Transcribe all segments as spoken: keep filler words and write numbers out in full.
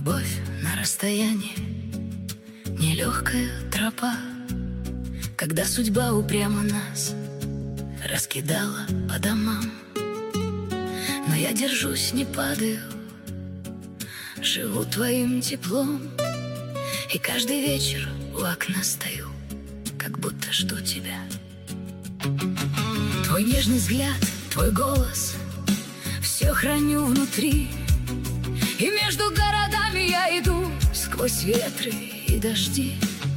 Любовь на расстоянии, нелегкая тропа, когда судьба упрямо нас раскидала по домам. Но я держусь, не падаю, живу твоим теплом, и каждый вечер у окна стою, как будто жду тебя. Твой нежный взгляд, твой голос, все храню внутри. И между городами я иду сквозь ветры и дожди.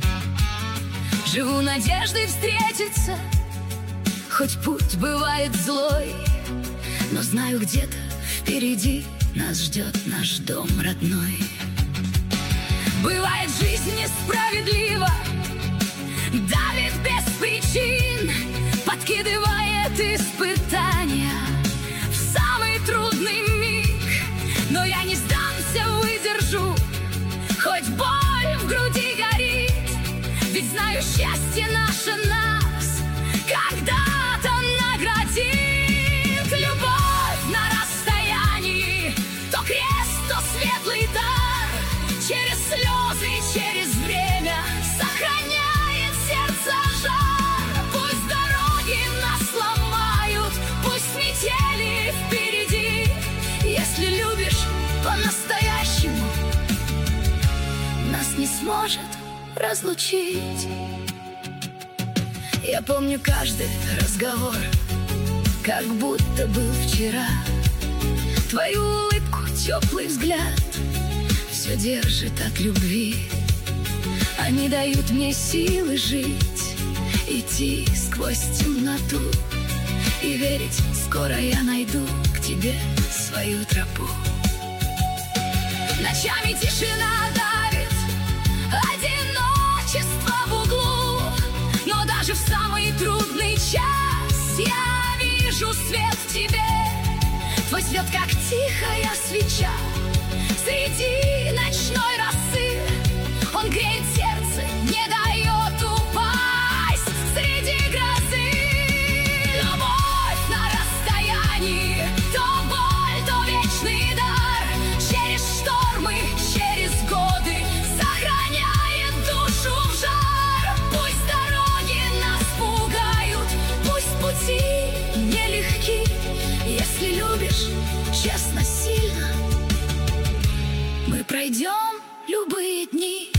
Живу надеждой встретиться, хоть путь бывает злой, но знаю, где-то впереди нас ждет наш дом родной. Бывает, жизнь несправедлива, давит без причин, подкидывает испытания в самый трудный миг. Но я не сдамся, выдержу, хоть боль в груди горит, ведь знаю, счастье наше нас когда-то наградит. Любовь на расстоянии, то крест, то светлый дар, через слезы, через время сохраняет сердце жар. Пусть дороги нас ломают, пусть метели впереди, если любишь по-настоящему, нас не сможет разлучить. Я помню каждый разговор, как будто был вчера. Твою улыбку, теплый взгляд, все держит от любви. Они дают мне силы жить, идти сквозь темноту и верить, скоро я найду к тебе свою тропу. Ночами тишина давит, одиночество в углу, но даже в самый трудный час я вижу свет в тебе. Твой свет, как тихая свеча среди ночной росы, он греет сердце, не дает упасть среди грозы. Любовь на расстоянии, то боль, то вечный дар, через штормы, через годы сохраняет душу в жар. Пусть дороги нас пугают, пусть пути нелегки, если любишь честно, сильно, мы пройдем любые дни.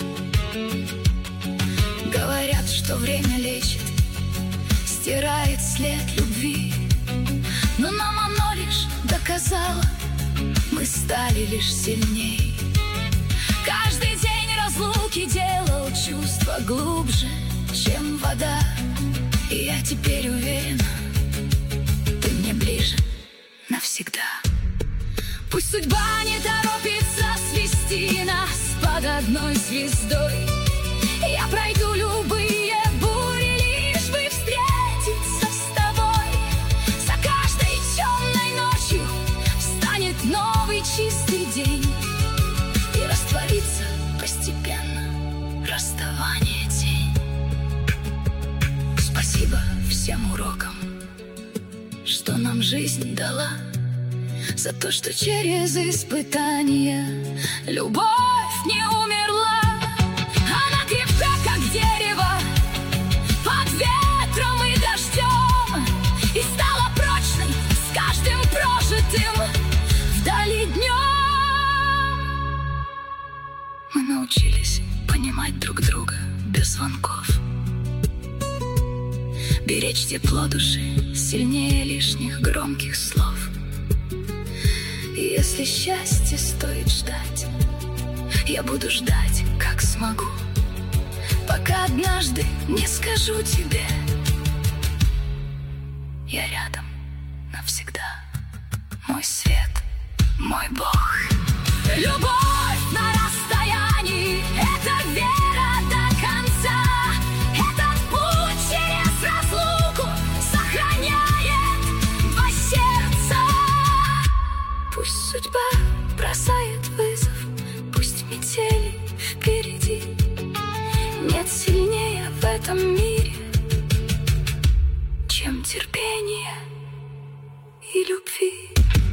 Говорят, что время лечит, стирает след любви, но нам оно лишь доказало, мы стали лишь сильней. Каждый день разлуки делал чувства глубже, чем вода, и я теперь уверена, ты мне ближе навсегда. Пусть судьба не торопится свести нас под одной звездой, я пройду любые бури, лишь бы встретиться с тобой. За каждой темной ночью встанет новый чистый день, и растворится постепенно расставание тень. Спасибо всем урокам, что нам жизнь дала, за то, что через испытания любовь не умерла. Она крепка, как дерево, под ветром и дождем, и стала прочной с каждым прожитым вдали днем. Мы научились понимать друг друга без звонков, беречь тепло души сильнее лишних громких слов. И если счастье стоит ждать, я буду ждать, как смогу, пока однажды не скажу тебе: я рядом навсегда, мой свет, мой Бог. Любовь на расстоянии — это вера до конца, этот путь через разлуку сохраняет два сердца. Пусть судьба бросает вызов, пусть метели впереди, нет сильнее в этом мире, чем терпение и любви.